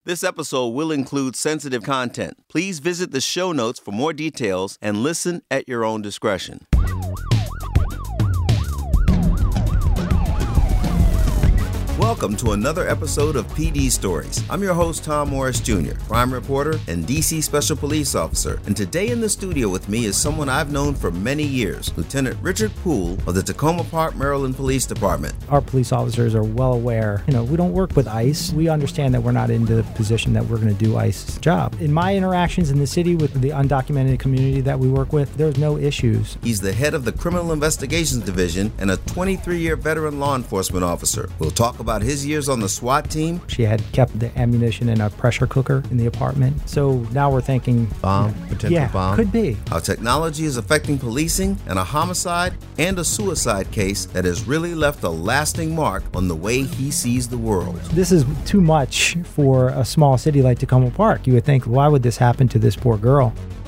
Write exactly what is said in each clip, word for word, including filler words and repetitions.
This episode will include sensitive content. Please visit the show notes for more details and listen at your own discretion. Welcome to another episode of P D Stories. I'm your host, Tom Morris Junior, crime reporter and D C Special Police Officer. And today in the studio with me is someone I've known for many years, Lieutenant Richard Poole of the Tacoma Park, Maryland Police Department. Our police officers are well aware, you know, we don't work with ICE. We understand that we're not in the position that we're going to do ICE's job. In my interactions in the city with the undocumented community that we work with, there's no issues. He's the head of the Criminal Investigations Division and a twenty-three-year veteran law enforcement officer. We'll talk about his years on the SWAT team. She had kept the ammunition in a pressure cooker in the apartment. So now we're thinking... Bomb, you know, potential yeah, bomb. Could be. How technology is affecting policing, and a homicide and a suicide case that has really left a lasting mark on the way he sees the world. This is too much for a small city like Tacoma Park. You would think, why would this happen to this poor girl?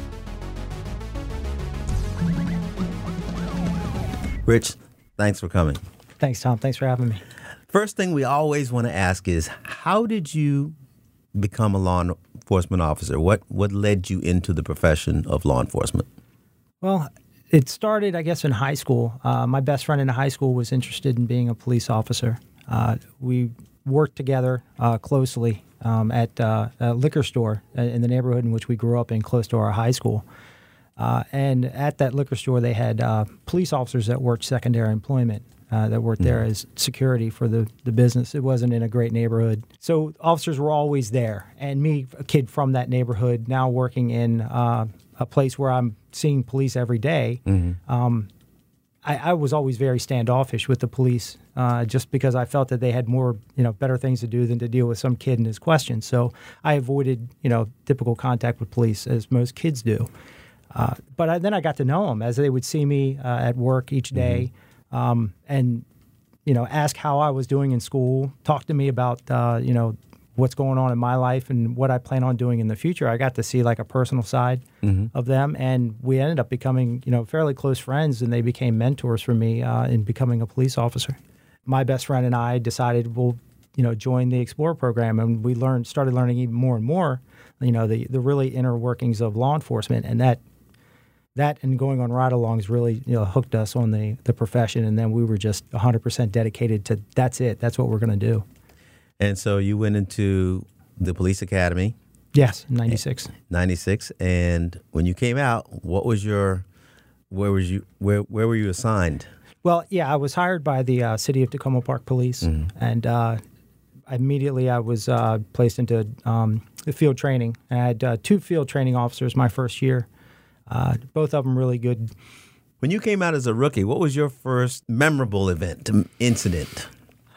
Rich, thanks for coming. Thanks, Tom. Thanks for having me. First thing we always want to ask is, how did you become a law enforcement officer? What what led you into the profession of law enforcement? Well, it started, I guess, in high school. Uh, my best friend in high school was interested in being a police officer. Uh, we worked together uh, closely um, at uh, a liquor store in the neighborhood in which we grew up in, close to our high school. Uh, and at that liquor store, they had uh, police officers that worked secondary employment. Uh, that worked there as security for the, the business. It wasn't in a great neighborhood. So officers were always there. And me, a kid from that neighborhood, now working in uh, a place where I'm seeing police every day, mm-hmm. um, I, I was always very standoffish with the police uh, just because I felt that they had more, you know, better things to do than to deal with some kid and his questions. So I avoided, you know, typical contact with police, as most kids do. Uh, but I, then I got to know them as they would see me uh, at work each day. Mm-hmm. Um, and, you know, ask how I was doing in school, talk to me about, uh, you know, what's going on in my life and what I plan on doing in the future. I got to see like a personal side mm-hmm. of them, and we ended up becoming, you know, fairly close friends, and they became mentors for me uh, in becoming a police officer. My best friend and I decided we'll, you know, join the Explorer program, and we learned, started learning even more and more, you know, the, the really inner workings of law enforcement, and that That and going on ride-alongs really, you know, hooked us on the, the profession, and then we were just one hundred percent dedicated to that's it. That's what we're going to do. And so you went into the police academy. Yes, ninety-six. ninety-six, and when you came out, what was your, where was you, where where were you assigned? Well, yeah, I was hired by the uh, City of Tacoma Park Police, mm-hmm. and uh, immediately I was uh, placed into um, the field training. I had uh, two field training officers my first year. Uh, both of them really good. When you came out as a rookie, what was your first memorable event, incident?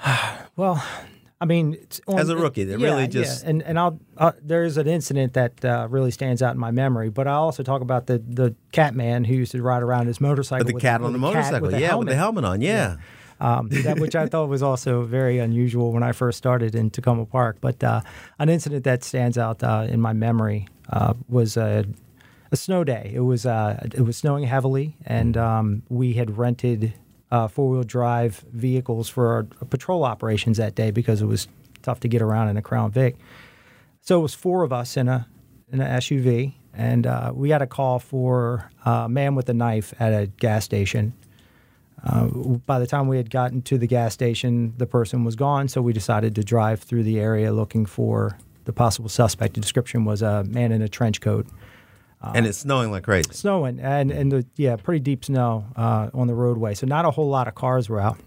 Well, I mean, it's on, as a rookie, that yeah, really just yeah. and and I'll uh, there's an incident that uh, really stands out in my memory. But I also talk about the the cat man who used to ride around his motorcycle. With the with, cat with on the cat motorcycle, with yeah, helmet. with the helmet on, yeah. yeah. Um, that, which I thought was also very unusual when I first started in Tacoma Park. But uh, an incident that stands out uh, in my memory uh, was a. A snow day. It was uh, it was snowing heavily, and um, we had rented uh, four-wheel drive vehicles for our patrol operations that day because it was tough to get around in a Crown Vic. So it was four of us in a in an S U V, and uh, we got a call for a man with a knife at a gas station. Uh, by the time we had gotten to the gas station, the person was gone, so we decided to drive through the area looking for the possible suspect. The description was a man in a trench coat. Uh, and it's snowing like crazy. Snowing, and, and the, yeah, pretty deep snow uh, on the roadway. So not a whole lot of cars were out.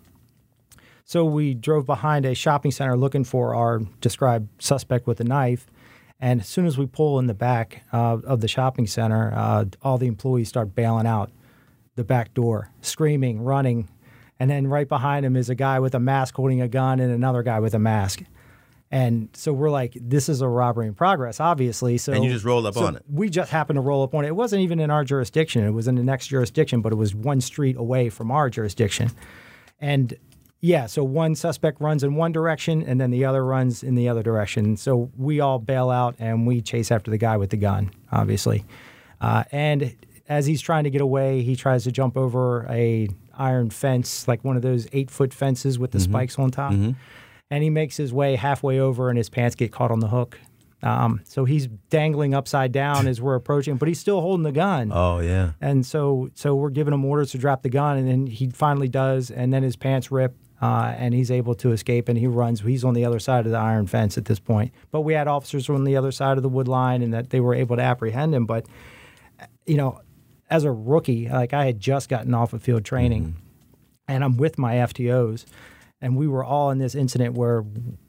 So we drove behind a shopping center looking for our described suspect with a knife. And as soon as we pull in the back uh, of the shopping center, uh, all the employees start bailing out the back door, screaming, running. And then right behind him is a guy with a mask holding a gun and another guy with a mask. And so we're like, this is a robbery in progress, obviously. So and you just rolled up so on it. We just happened to roll up on it. It wasn't even in our jurisdiction. It was in the next jurisdiction, but it was one street away from our jurisdiction. And yeah, so one suspect runs in one direction, and then the other runs in the other direction. So we all bail out, and we chase after the guy with the gun, obviously. Uh, and as he's trying to get away, he tries to jump over a iron fence, like one of those eight-foot fences with the mm-hmm. spikes on top. Mm-hmm. And he makes his way halfway over, and his pants get caught on the hook. Um, so he's dangling upside down as we're approaching, but he's still holding the gun. Oh, yeah. And so so we're giving him orders to drop the gun, and then he finally does, and then his pants rip, uh, and he's able to escape, and he runs. He's on the other side of the iron fence at this point. But we had officers on the other side of the wood line, and that they were able to apprehend him. But, you know, as a rookie, like I had just gotten off of field training, mm-hmm. and I'm with my F T Os, and we were all in this incident where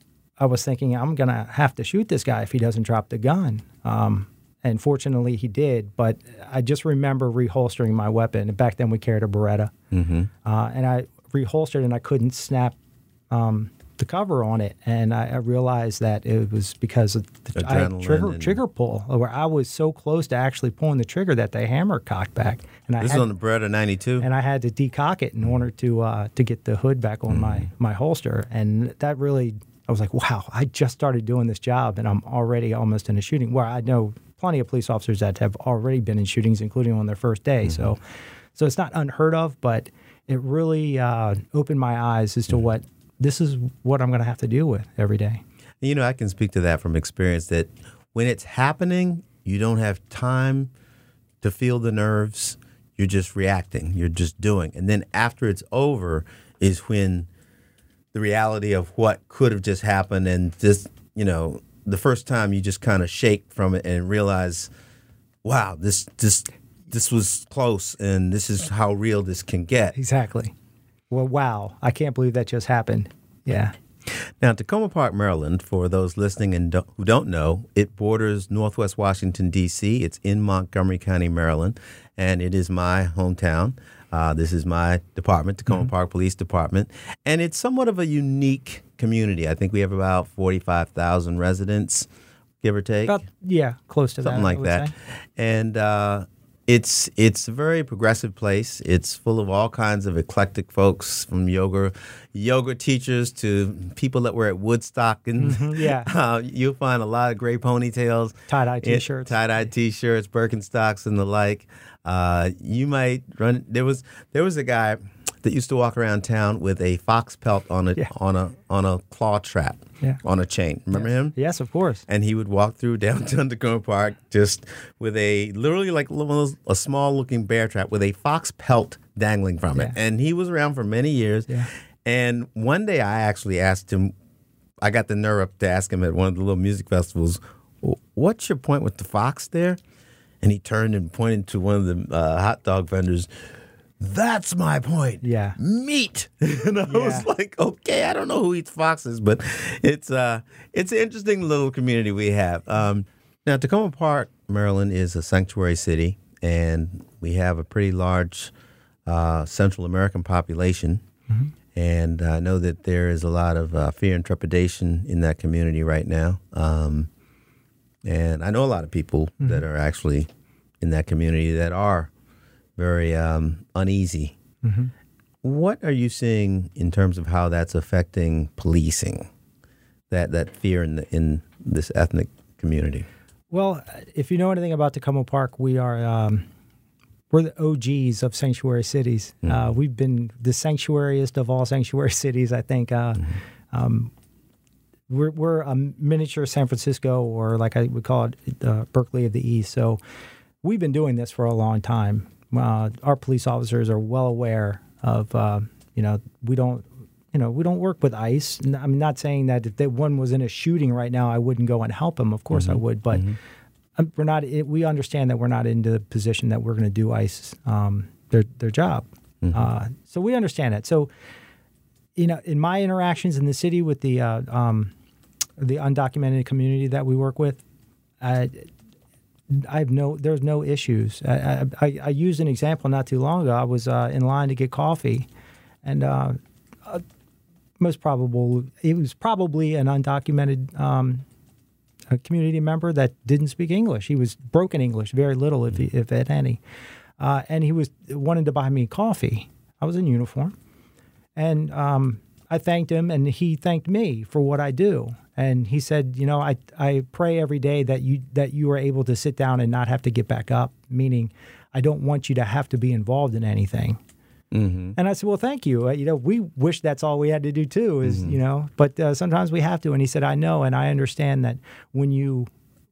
I was thinking, I'm going to have to shoot this guy if he doesn't drop the gun. Um, and fortunately, he did. But I just remember reholstering my weapon. And back then, we carried a Beretta. Mm-hmm. Uh, and I reholstered, and I couldn't snap um, the cover on it. And I, I realized that it was because of the I had trigger, and... trigger pull, where I was so close to actually pulling the trigger that the hammer cocked back. And I this had, is on the Beretta ninety-two? And I had to decock it in order to, uh, to get the hood back on mm-hmm. my, my holster. And that really... I was like, wow, I just started doing this job, and I'm already almost in a shooting, where I know plenty of police officers that have already been in shootings, including on their first day. Mm-hmm. So so it's not unheard of, but it really uh, opened my eyes as to mm-hmm. what this is what I'm going to have to deal with every day. You know, I can speak to that from experience, that when it's happening, you don't have time to feel the nerves. You're just reacting. You're just doing. And then after it's over is when the reality of what could have just happened, and just, you know, the first time you just kind of shake from it and realize, wow, this this this was close, and this is how real this can get. Exactly. Well, wow, I can't believe that just happened. Yeah. Now, Tacoma Park, Maryland, for those listening and don't, who don't know, it borders Northwest Washington, D C It's in Montgomery County, Maryland, and it is my hometown. Uh, this is my department, Tacoma mm-hmm. Park Police Department, and it's somewhat of a unique community. I think we have about forty-five thousand residents, give or take. About, yeah, close to Something that. Something like that. Say. And uh, it's it's a very progressive place. It's full of all kinds of eclectic folks, from yoga yoga teachers to people that were at Woodstock. And mm-hmm, yeah. uh, you'll find a lot of gray ponytails. Tie-dye T-shirts. Tie-dye T-shirts, Birkenstocks, and the like. Uh, you might run. There was there was a guy that used to walk around town with a fox pelt on a yeah. on a on a claw trap yeah. on a chain. Remember yes. him? Yes, of course. And he would walk through downtown Tacoma Park just with a literally like a small looking bear trap with a fox pelt dangling from yeah. it. And he was around for many years. Yeah. And one day I actually asked him. I got the nerve up to ask him at one of the little music festivals, "What's your point with the fox there?" And he turned and pointed to one of the uh, hot dog vendors. "That's my point. Yeah. Meat." And I yeah. was like, okay, I don't know who eats foxes, but it's uh, it's an interesting little community we have. Um, now, Tacoma Park, Maryland, is a sanctuary city, and we have a pretty large uh, Central American population. Mm-hmm. And I know that there is a lot of uh, fear and trepidation in that community right now. Um And I know a lot of people mm-hmm. that are actually in that community that are very um, uneasy. Mm-hmm. What are you seeing in terms of how that's affecting policing, that that fear in the, in this ethnic community? Well, if you know anything about Tacoma Park, we are um, we're the O Gs of sanctuary cities. Mm-hmm. Uh, we've been the sanctuariest of all sanctuary cities, I think. Uh, mm-hmm. um, We're, we're a miniature San Francisco, or like I would call it, uh, Berkeley of the East. So we've been doing this for a long time. Uh, our police officers are well aware of, uh, you know, we don't, you know, we don't work with ICE. I'm not saying that if they, one was in a shooting right now, I wouldn't go and help him. Of course mm-hmm. I would, but mm-hmm. we're not. It, we understand that we're not in the position that we're going to do ICE um, their their job. Mm-hmm. Uh, so we understand that. So. You know, in my interactions in the city with the uh, um, the undocumented community that we work with, I, I have no, there's no issues. I, I, I used an example not too long ago. I was uh, in line to get coffee, and uh, uh, most probable, it was probably an undocumented um, a community member that didn't speak English. He was broken English, very little, if, he, if at any. Uh, and he was wanted to buy me coffee. I was in uniform. And um, I thanked him, and he thanked me for what I do. And he said, you know, I I pray every day that you that you are able to sit down and not have to get back up, meaning I don't want you to have to be involved in anything. Mm-hmm. And I said, well, thank you. Uh, you know, we wish that's all we had to do, too, is, mm-hmm. you know, but uh, sometimes we have to. And he said, I know, and I understand that when you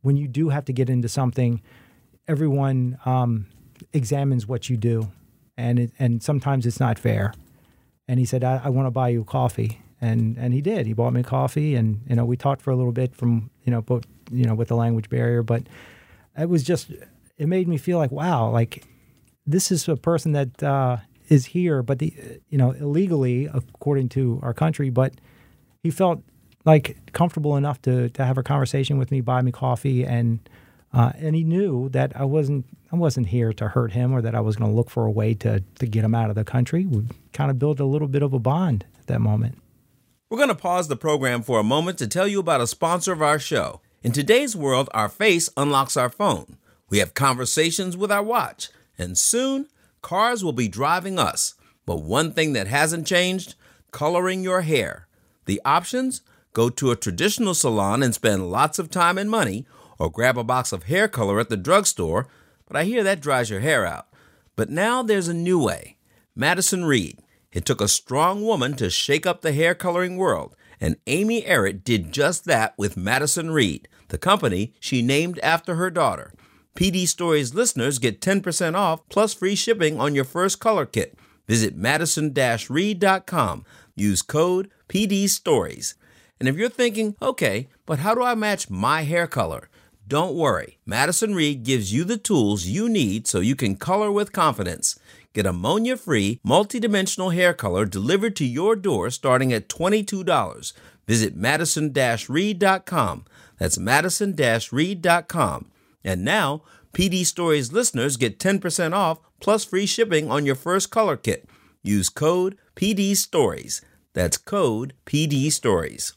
when you do have to get into something, everyone um, examines what you do, and it, and sometimes it's not fair. And he said, I, I want to buy you coffee. And and he did. He bought me coffee, and you know we talked for a little bit from you know both you know with the language barrier, but it was just it made me feel like wow, like this is a person that uh, is here, but the you know illegally according to our country, but he felt like comfortable enough to to have a conversation with me, buy me coffee, and uh, and he knew that I wasn't I wasn't here to hurt him or that I was going to look for a way to to get him out of the country. We kind of built a little bit of a bond at that moment. We're going to pause the program for a moment to tell you about a sponsor of our show. In today's world, our face unlocks our phone. We have conversations with our watch, and soon, cars will be driving us. But one thing that hasn't changed, coloring your hair. The options? Go to a traditional salon and spend lots of time and money, or grab a box of hair color at the drugstore, but I hear that dries your hair out. But now there's a new way. Madison Reed. It took a strong woman to shake up the hair coloring world, and Amy Errett did just that with Madison Reed, the company she named after her daughter. P D Stories listeners get ten percent off plus free shipping on your first color kit. Visit madison dash reed dot com. Use code P D Stories. And if you're thinking, okay, but how do I match my hair color? Don't worry. Madison Reed gives you the tools you need so you can color with confidence. Get ammonia-free, multidimensional hair color delivered to your door starting at twenty-two dollars. Visit madison dash reed dot com. That's madison dash reed dot com. And now, P D Stories listeners get ten percent off plus free shipping on your first color kit. Use code P D Stories. That's code P D Stories.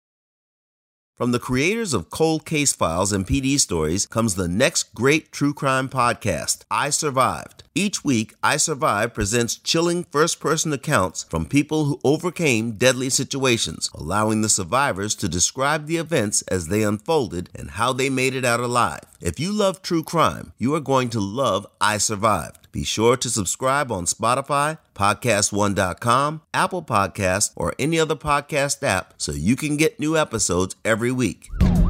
From the creators of Cold Case Files and P D Stories comes the next great true crime podcast, I Survived. Each week, I Survived presents chilling first-person accounts from people who overcame deadly situations, allowing the survivors to describe the events as they unfolded and how they made it out alive. If you love true crime, you are going to love I Survived. Be sure to subscribe on Spotify, podcast one dot com, Apple Podcasts, or any other podcast app so you can get new episodes every week.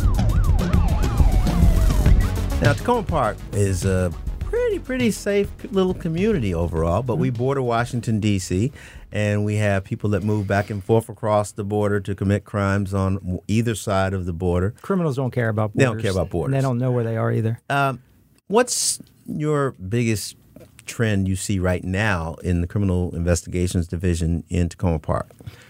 Now, Tacoma Park is a pretty, pretty safe little community overall, but we border Washington, D C, and we have people that move back and forth across the border to commit crimes on either side of the border. Criminals don't care about borders. They don't care about borders. And they don't know where they are either. Um, what's your biggest trend you see right now in the Criminal Investigations Division in Tacoma Park?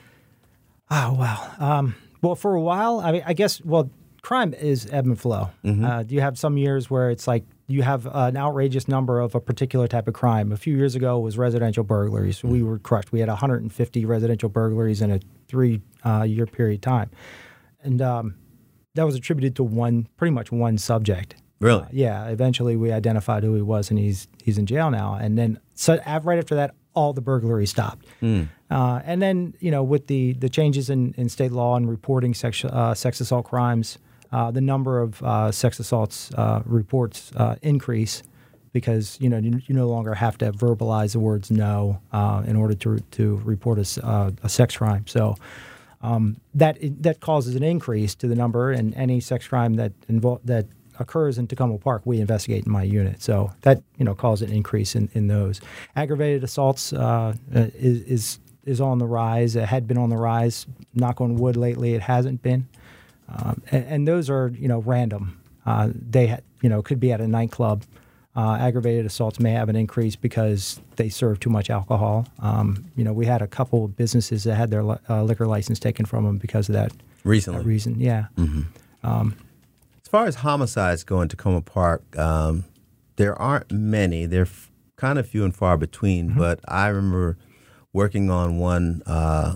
Oh, wow. Um, well, for a while, I mean, I guess, well, crime is ebb and flow. Mm-hmm. Uh, you have some years where it's like you have an outrageous number of a particular type of crime. A few years ago was residential burglaries. Mm-hmm. We were crushed. We had one hundred fifty residential burglaries in a three-year uh, period of time. And um, that was attributed to one, pretty much one subject. Really? Uh, yeah. Eventually, we identified who he was, and he's he's in jail now. And then, so right after that, all the burglaries stopped. Mm. Uh, and then, you know, with the the changes in, in state law and reporting sex uh, sex assault crimes, uh, the number of uh, sex assaults uh, reports uh, increase because you know you, you no longer have to verbalize the words no uh, in order to to report a, uh, a sex crime. So. Um, that that causes an increase to the number, and any sex crime that invo- that occurs in Tacoma Park, we investigate in my unit. So that you know causes an increase in, in those. Aggravated assaults uh, is, is is on the rise. It had been on the rise. Knock on wood, lately it hasn't been. Um, and, and those are you know random. Uh, they ha- you know could be at a nightclub. Uh, aggravated assaults may have an increase because they serve too much alcohol. Um, you know, we had a couple of businesses that had their uh, liquor license taken from them because of that. Recently. That reason, yeah. Mm-hmm. Um, as far as homicides go in Tacoma Park, um, there aren't many. They're f- kind of few and far between, mm-hmm. but I remember working on one uh,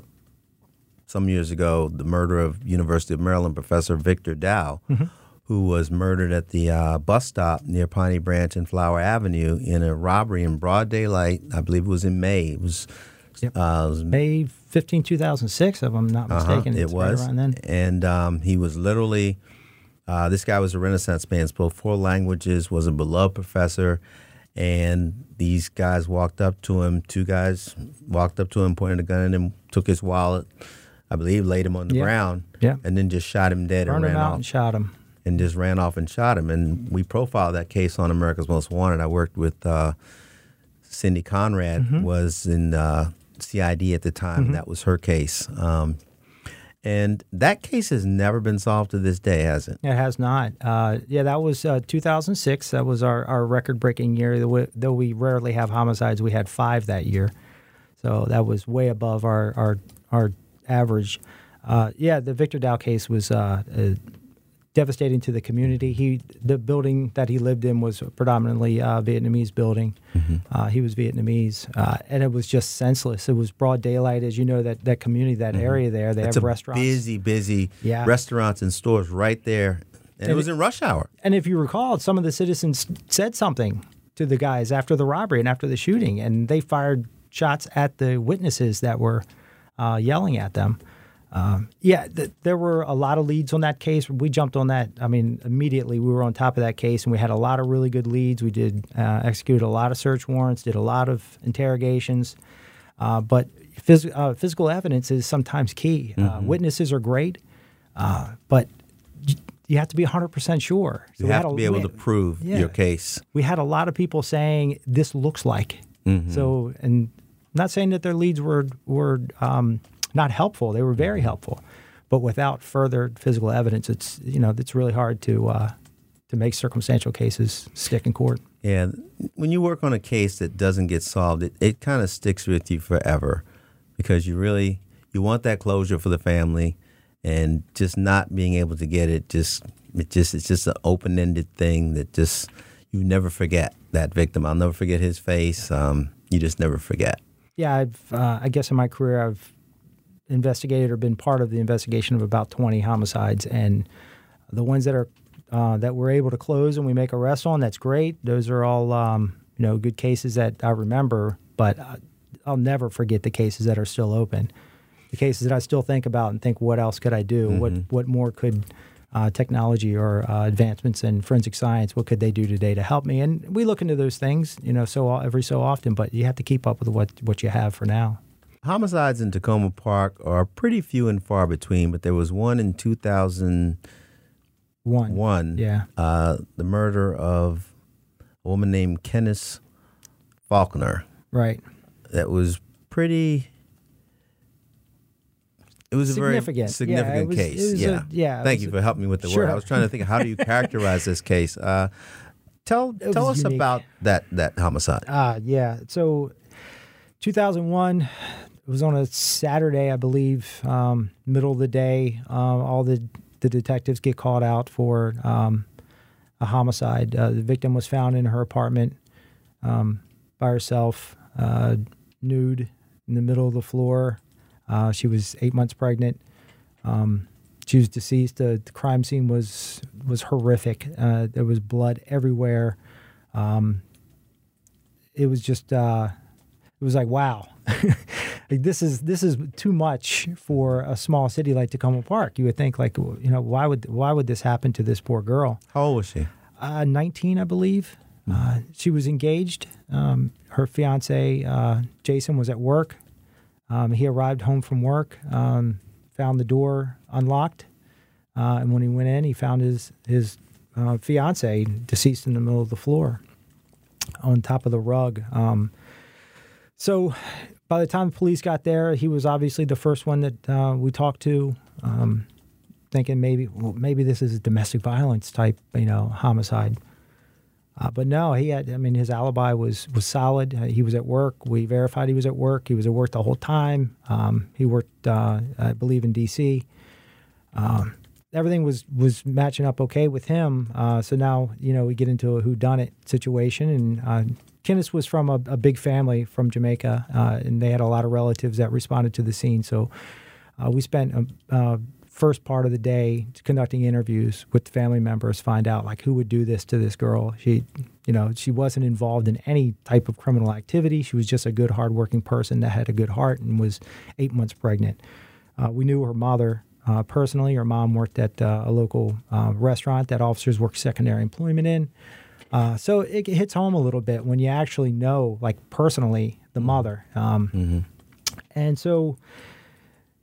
some years ago, the murder of University of Maryland professor Victor Dow, mm-hmm. who was murdered at the uh, bus stop near Piney Branch and Flower Avenue in a robbery in broad daylight. I believe it was in May. It was, yep. uh, it was May fifteenth, two thousand six, if I'm not mistaken. Uh-huh, it was. Right around then. And um, he was literally, uh, this guy was a Renaissance man, spoke four languages, was a beloved professor, and these guys walked up to him. Two guys walked up to him, pointed a gun at him, took his wallet, I believe, laid him on the yeah. ground, yeah. and then just shot him dead Burned and ran him out off. and shot him. and just ran off and shot him. And we profiled that case on America's Most Wanted. I worked with uh, Cindy Conrad, mm-hmm. was in uh, C I D at the time. Mm-hmm. That was her case. Um, and that case has never been solved to this day, has it? It has not. Uh, yeah, that was uh, two thousand six. That was our, our record-breaking year. Though we rarely have homicides, we had five that year. So that was way above our our, our average. Uh, yeah, the Victor Dow case was uh, uh, devastating to the community. He, the building that he lived in was predominantly a Vietnamese building. Mm-hmm. Uh, he was Vietnamese, uh, and it was just senseless. It was broad daylight, as you know, that, that community, that mm-hmm. area there. They it's have a restaurants, busy, busy yeah. restaurants and stores right there, and, and it was in rush hour. And if you recall, some of the citizens said something to the guys after the robbery and after the shooting, and they fired shots at the witnesses that were uh, yelling at them. Um, yeah, th- there were a lot of leads on that case. We jumped on that. I mean, immediately we were on top of that case, and we had a lot of really good leads. We did uh, execute a lot of search warrants, did a lot of interrogations. Uh, but phys- uh, physical evidence is sometimes key. Mm-hmm. Uh, witnesses are great, uh, but you have to be one hundred percent sure. So you have to a, be able to prove yeah, your case. We had a lot of people saying, this looks like. Mm-hmm. So, and I'm not saying that their leads were were um, not helpful. They were very helpful, but without further physical evidence, it's you know it's really hard to uh, to make circumstantial cases stick in court. Yeah, when you work on a case that doesn't get solved, it, it kind of sticks with you forever, because you really you want that closure for the family, and just not being able to get it just it just it's just an open-ended thing that just you never forget that victim. I'll never forget his face. Um, you just never forget. Yeah, I've uh, I guess in my career I've investigated or been part of the investigation of about twenty homicides, and the ones that are uh, that we're able to close and we make arrests on, that's great. Those are all um, you know good cases that I remember, but I'll never forget the cases that are still open, the cases that I still think about and think, what else could I do? Mm-hmm. What what more could uh, technology or uh, advancements in forensic science, what could they do today to help me? And we look into those things, you know, so every so often, but you have to keep up with what what you have for now. Homicides in Takoma Park are pretty few and far between, but there was one in two thousand one. One, yeah. Uh, the murder of a woman named Kenneth Faulkner. Right. That was pretty. It was a very significant yeah, was, case. Yeah. A, yeah. Thank you for helping me with the sure. word. I was trying to think of how do you characterize this case. Uh, tell tell us unique. about that that homicide. Ah, uh, yeah. So, two thousand one. It was on a Saturday, I believe, um, middle of the day. Uh, all the, the detectives get called out for um, a homicide. Uh, the victim was found in her apartment um, by herself, uh, nude in the middle of the floor. Uh, she was eight months pregnant. Um, she was deceased. The, the crime scene was was horrific. Uh, there was blood everywhere. Um, it was just, uh, it was like, wow. Like this is this is too much for a small city like Takoma Park. You would think, like, you know, why would why would this happen to this poor girl? How old was she? Uh, nineteen, I believe. Mm-hmm. Uh, she was engaged. Um, her fiance, uh, Jason, was at work. Um, he arrived home from work, um, found the door unlocked, uh, and when he went in, he found his his uh, fiance deceased in the middle of the floor, on top of the rug. Um, so. By the time the police got there, he was obviously the first one that uh, we talked to, um, thinking maybe well, maybe this is a domestic violence type, you know, homicide. Uh, but no, he had. I mean, his alibi was was solid. Uh, he was at work. We verified he was at work. He was at work the whole time. Um, he worked, uh, I believe, in D C Um, everything was was matching up okay with him. Uh, so now, you know, we get into a whodunit situation, and uh, Kenneth was from a, a big family from Jamaica, uh, and they had a lot of relatives that responded to the scene. So uh, we spent a uh, first part of the day conducting interviews with family members, find out like who would do this to this girl. She, you know, she wasn't involved in any type of criminal activity. She was just a good, hardworking person that had a good heart and was eight months pregnant. Uh, we knew her mother uh, personally. Her mom worked at uh, a local uh, restaurant that officers worked secondary employment in. Uh, so it hits home a little bit when you actually know, like, personally, the mother. Um, mm-hmm. And so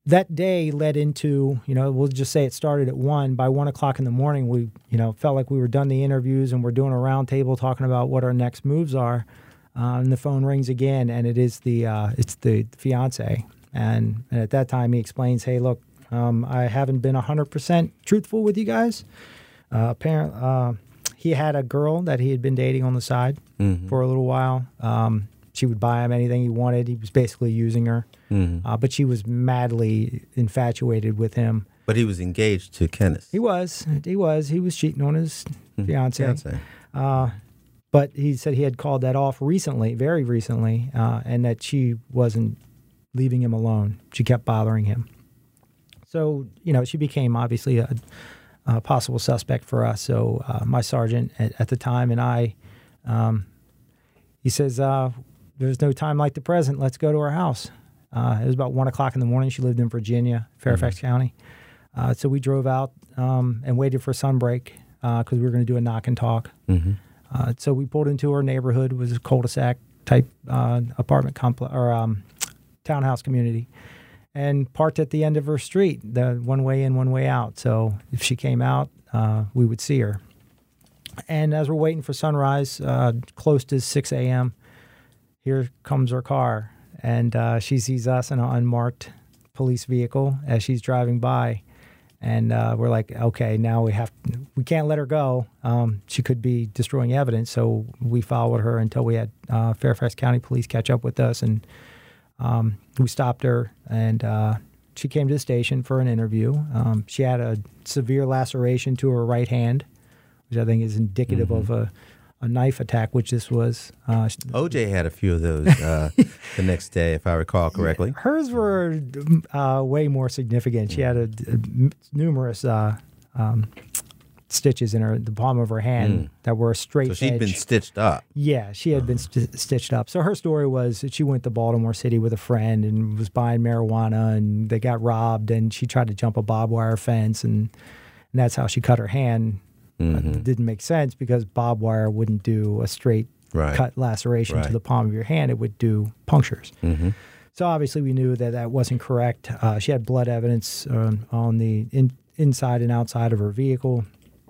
that day led into, you know, we'll just say it started at one. By one o'clock in the morning, we, you know, felt like we were done the interviews and we're doing a round table talking about what our next moves are. Uh, and the phone rings again, and it is the uh, it's the fiance. And, and at that time, he explains, "Hey, look, um, I haven't been one hundred percent truthful with you guys. Uh, apparently, uh, he had a girl that he had been dating on the side mm-hmm. for a little while. Um, she would buy him anything he wanted. He was basically using her. Mm-hmm. Uh, but she was madly infatuated with him. But he was engaged to Kenneth. He was. He was. He was cheating on his mm-hmm. fiance. fiance. Uh, but he said he had called that off recently, very recently, uh, and that she wasn't leaving him alone. She kept bothering him. So, you know, she became obviously a, a possible suspect for us. So uh, my sergeant at, at the time and I, um, he says, uh, there's no time like the present. Let's go to her house. Uh, it was about one o'clock in the morning. She lived in Virginia, Fairfax mm-hmm. County. Uh, so we drove out um, and waited for sunbreak because uh, we were going to do a knock and talk. Mm-hmm. Uh, so we pulled into her neighborhood. It was a cul-de-sac type uh, apartment complex or um, townhouse community, and parked at the end of her street, the one way in, one way out. So if she came out, uh, we would see her. And as we're waiting for sunrise, uh, close to six a.m., here comes her car. And uh, she sees us in an unmarked police vehicle as she's driving by. And uh, we're like, okay, now we have we can't let her go. Um, she could be destroying evidence. So we followed her until we had uh, Fairfax County Police catch up with us. And um, we stopped her. And uh, she came to the station for an interview. Um, she had a severe laceration to her right hand, which I think is indicative mm-hmm. of a... a knife attack, which this was. Uh, O J had a few of those uh, the next day, if I recall correctly. Hers were uh, way more significant. She had a, a, numerous uh, um, stitches in her the palm of her hand mm. that were straight. So she'd edge. been stitched up. Yeah, she had been st- stitched up. So her story was that she went to Baltimore City with a friend and was buying marijuana, and they got robbed, and she tried to jump a barbed wire fence, and, and that's how she cut her hand. Mm-hmm. It didn't make sense because barbed wire wouldn't do a straight right. cut laceration right. to the palm of your hand. It would do punctures. Mm-hmm. So obviously we knew that that wasn't correct. Uh, she had blood evidence um, on the in, inside and outside of her vehicle.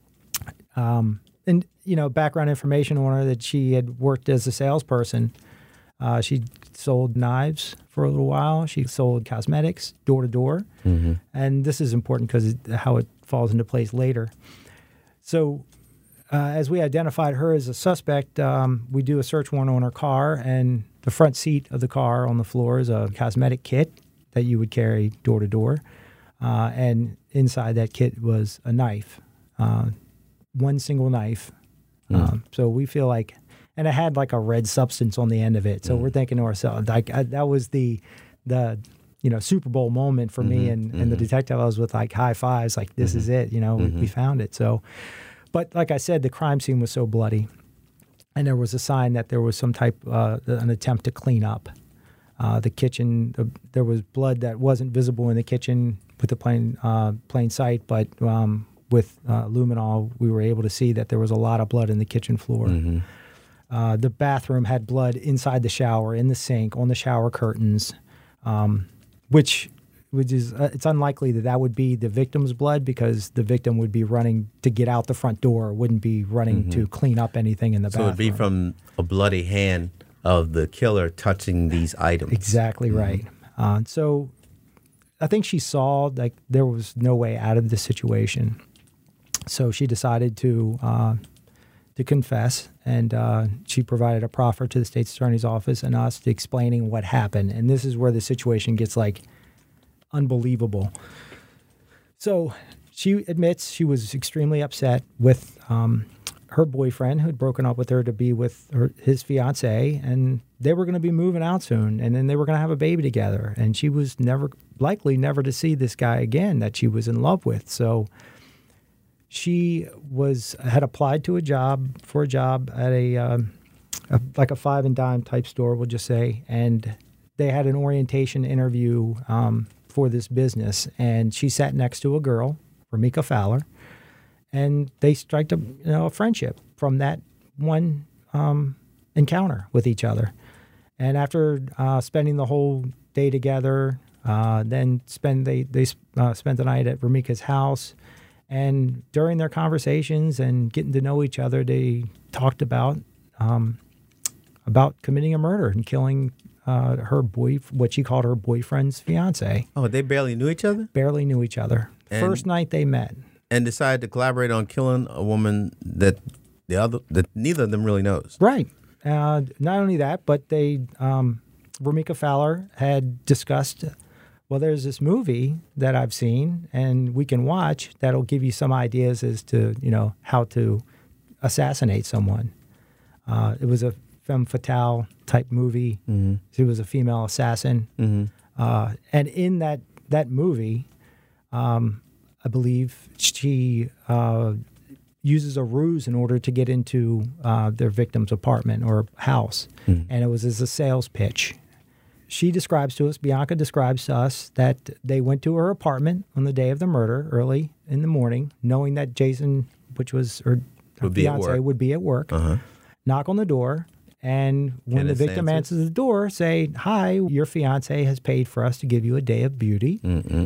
Um, and, you know, background information on her that she had worked as a salesperson. Uh, she sold knives for a little while. She sold cosmetics door to door. Mm-hmm. And this is important because how it falls into place later. So uh, as we identified her as a suspect, um, we do a search warrant on her car, and the front seat of the car on the floor is a cosmetic kit that you would carry door to door. Uh, and inside that kit was a knife, uh, one single knife. Mm. Um, so we feel like, and it had like a red substance on the end of it. So mm. we're thinking to ourselves, like I, that was the, the, you know, Super Bowl moment for mm-hmm, me and, mm-hmm. and the detective. I was with like high fives, like this mm-hmm. is it, you know, mm-hmm. we, we found it. So, but like I said, the crime scene was so bloody, and there was a sign that there was some type, uh, an attempt to clean up uh, the kitchen. The, there was blood that wasn't visible in the kitchen with the plain uh, plain sight, but um, with uh, luminol, we were able to see that there was a lot of blood in the kitchen floor. Mm-hmm. Uh, the bathroom had blood inside the shower, in the sink, on the shower curtains. Um, Which, which is, uh, it's unlikely that that would be the victim's blood because the victim would be running to get out the front door, wouldn't be running mm-hmm. to clean up anything in the so bathroom. So it would be from a bloody hand of the killer touching these items. Exactly mm-hmm. right. Uh, so I think she saw like there was no way out of the situation. So she decided to uh, to confess, and uh, she provided a proffer to the state's attorney's office and us explaining what happened. And this is where the situation gets like unbelievable. So she admits she was extremely upset with um, her boyfriend who had broken up with her to be with her, his fiance, and they were going to be moving out soon, and then they were going to have a baby together. And she was never likely never to see this guy again that she was in love with. So she was had applied to a job for a job at a, um, a like a five and dime type store, we'll just say, and they had an orientation interview um, for this business, and she sat next to a girl, Ramika Fowler, and they struck a you know a friendship from that one um, encounter with each other. And after uh, spending the whole day together, Uh, then spend they they uh, spent the night at Romika's house, and during their conversations and getting to know each other, they talked about um, about committing a murder and killing uh, her boy, what she called her boyfriend's fiance. Oh, they barely knew each other? Barely knew each other. And, First night they met. And decided to collaborate on killing a woman that the other that neither of them really knows. Right. Uh, not only that, but they um, Romika Fowler had discussed, well, there's this movie that I've seen and we can watch that'll give you some ideas as to, you know, how to assassinate someone. Uh, it was a femme fatale type movie. Mm-hmm. She was a female assassin. Mm-hmm. Uh, and in that, that movie, um, I believe she uh, uses a ruse in order to get into uh, their victim's apartment or house. Mm-hmm. And it was as a sales pitch. She describes to us, Bianca describes to us, that they went to her apartment on the day of the murder, early in the morning, knowing that Jason, which was her, her would fiance, be would be at work. Uh-huh. Knock on the door, and when and the victim answers. answers the door, say, "Hi, your fiance has paid for us to give you a day of beauty."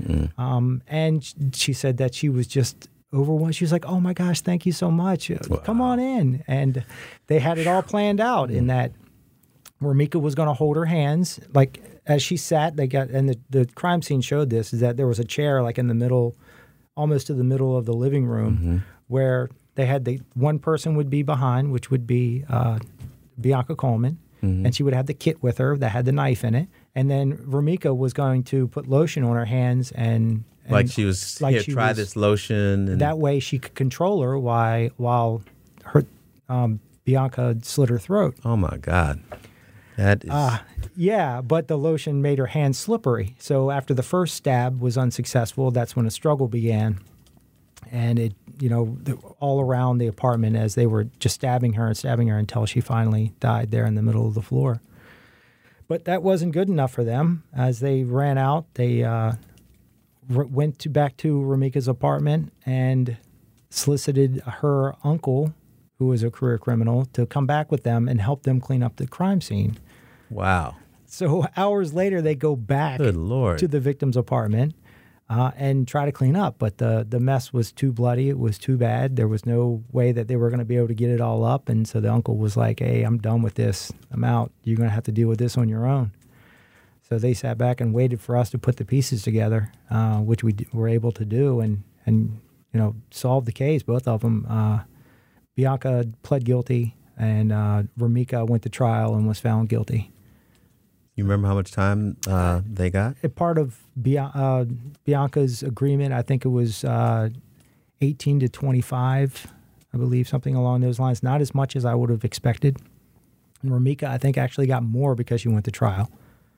Um, and she said that she was just overwhelmed. She was like, "Oh my gosh, thank you so much. Wow. Come on in." And they had it all planned out in that Romika was going to hold her hands, like as she sat. They got, and the, the crime scene showed this, is that there was a chair like in the middle, almost to the middle of the living room, mm-hmm. where they had the one person would be behind, which would be uh, Bianca Coleman, mm-hmm. and she would have the kit with her that had the knife in it, and then Romika was going to put lotion on her hands and. and like she was like here, she try was, this lotion. And that way she could control her while while her um, Bianca slit her throat. Oh my God. That is... Uh, yeah, but the lotion made her hands slippery. So after the first stab was unsuccessful, that's when a struggle began. And it, you know, all around the apartment as they were just stabbing her and stabbing her until she finally died there in the middle of the floor. But that wasn't good enough for them. As they ran out, they uh, r- went to, back to Romika's apartment and solicited her uncle, who was a career criminal, to come back with them and help them clean up the crime scene. Wow. So hours later, they go back Good Lord. to the victim's apartment uh, and try to clean up. But the, the mess was too bloody. It was too bad. There was no way that they were going to be able to get it all up. And so the uncle was like, "Hey, I'm done with this. I'm out. You're going to have to deal with this on your own." So they sat back and waited for us to put the pieces together, uh, which we d- were able to do, and, and you know, solve the case, both of them. Uh, Bianca pled guilty, and uh, Romika went to trial and was found guilty. You remember how much time uh, they got? A part of Bia- uh, Bianca's agreement, I think it was uh, eighteen to twenty-five, I believe, something along those lines. Not as much as I would have expected. And Romika, I think, actually got more because she went to trial.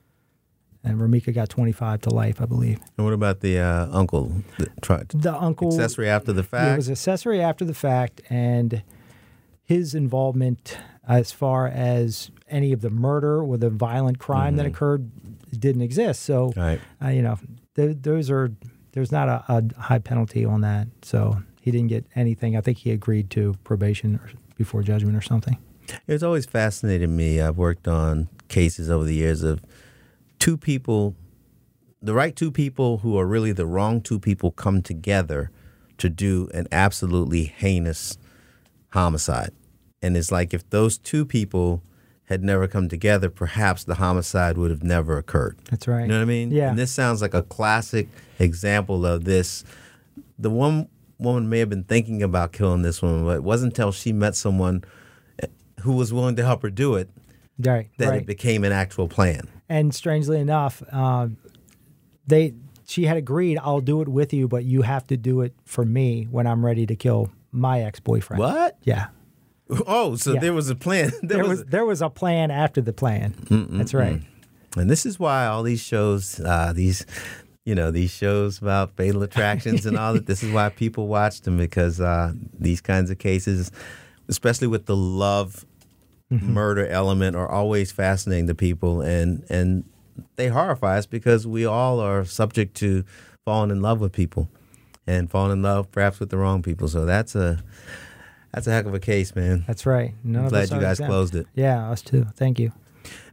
And Romika got twenty-five to life, I believe. And what about the uh, uncle? That tried to the uncle accessory after the fact. It was accessory after the fact, and his involvement as far as any of the murder or the violent crime mm-hmm. that occurred didn't exist. So, right. uh, you know, th- those are there's not a, a high penalty on that. So he didn't get anything. I think he agreed to probation or before judgment or something. It's always fascinated me. I've worked on cases over the years of two people, the right two people who are really the wrong two people come together to do an absolutely heinous homicide. And it's like if those two people had never come together, perhaps the homicide would have never occurred. That's right. You know what I mean? Yeah. And this sounds like a classic example of this. The one woman may have been thinking about killing this woman, but it wasn't until she met someone who was willing to help her do it right, that right. it became an actual plan. And strangely enough, uh, they she had agreed, "I'll do it with you, but you have to do it for me when I'm ready to kill my ex-boyfriend." What? Yeah. Oh, so yeah. there was a plan. There, there was, was there was a plan after the plan. Mm-mm-mm. That's right. And this is why all these shows, uh, these, you know, these shows about fatal attractions and all that. This is why people watch them, because uh, these kinds of cases, especially with the love mm-hmm. murder element, are always fascinating to people, and and they horrify us because we all are subject to falling in love with people, and falling in love perhaps with the wrong people. So that's a that's a heck of a case, man. That's right. None I'm of glad us you guys exempt. closed it. Yeah, us too. Thank you.